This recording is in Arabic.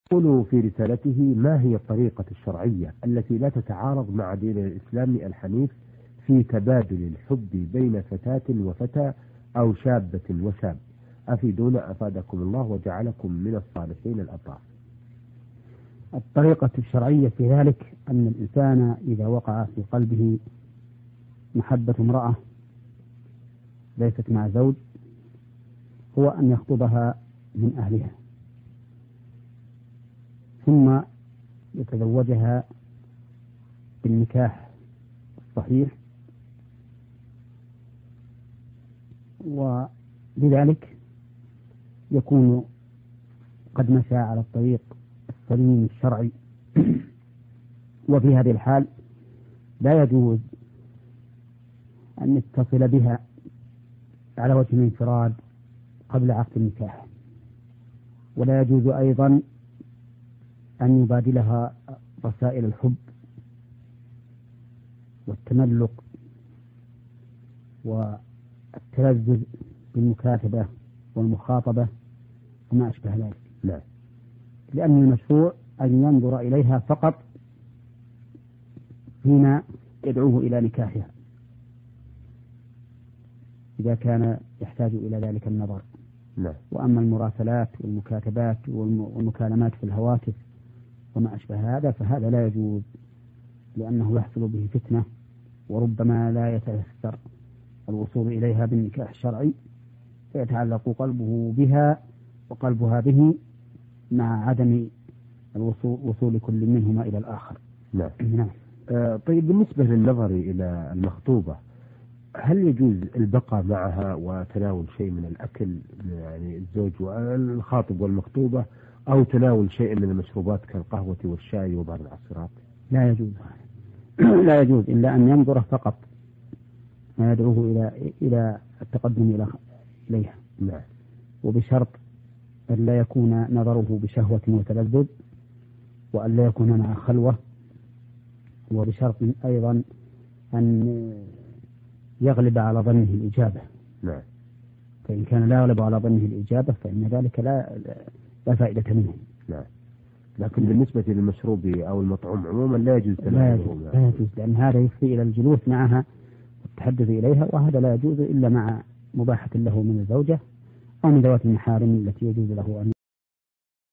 يقول في رسالته: ما هي الطريقة الشرعية التي لا تتعارض مع دين الإسلام الحنيف في تبادل الحب بين فتاة وفتى أو شابة وشاب؟ أفيدونا أفادكم الله وجعلكم من الصالحين الأبرار. الطريقة الشرعية في ذلك أن الإنسان إذا وقع في قلبه محبة امرأة ليست مع زوج هو أن يخطبها من أهلها ثم يتزوجها بالنكاح الصحيح، وبذلك يكون قد مشى على الطريق السليم الشرعي. وفي هذه الحال لا يجوز أن يتصل بها على وجه الانفراد قبل عقد النكاح، ولا يجوز أيضا أن يبادلها رسائل الحب والتملق والتلذذ بالمكاتبة والمخاطبة وما أشبه ذلك، لا، لأن المشروع أن ينظر إليها فقط فيما يدعوه إلى نكاحها إذا كان يحتاج إلى ذلك النظر. لا. وأما المراسلات والمكاتبات والمكالمات في الهواتف وما أشبه هذا فهذا لا يجوز، لأنه يحصل به فتنة، وربما لا يتيسر الوصول إليها بالنكاح الشرعي فيتعلق قلبه بها وقلبها به مع عدم وصول كل منهما إلى الآخر. نعم. نعم. طيب، بالنسبة للنظر إلى المخطوبة، هل يجوز البقاء معها وتناول شيء من الأكل، يعني الزوج والخاطب والمخطوبة، أو تناول شيء من المشروبات كالقهوة والشاي وبعض العصيرات؟ لا يجوز. لا يجوز إلا أن ينظر فقط ما يدعوه إلى التقدم إليها. نعم. وبشرط أن لا يكون نظره بشهوة وتلذذ، وأن لا يكون مع خلوة، وبشرط أيضا أن يغلب على ظنه الإجابة. نعم. فإن كان لا يغلب على ظنه الإجابة فإن ذلك لا فائدة منه. نعم. لكن بالنسبة للمشروب أو المطعوم عموما لا يجوز تناوله. لا يجوز، لأن هذا يفضي إلى الجلوس معها والتحدث إليها، وهذا لا يجوز إلا مع مباحة له من الزوجة أو من ذوات المحارم التي يجوز له أن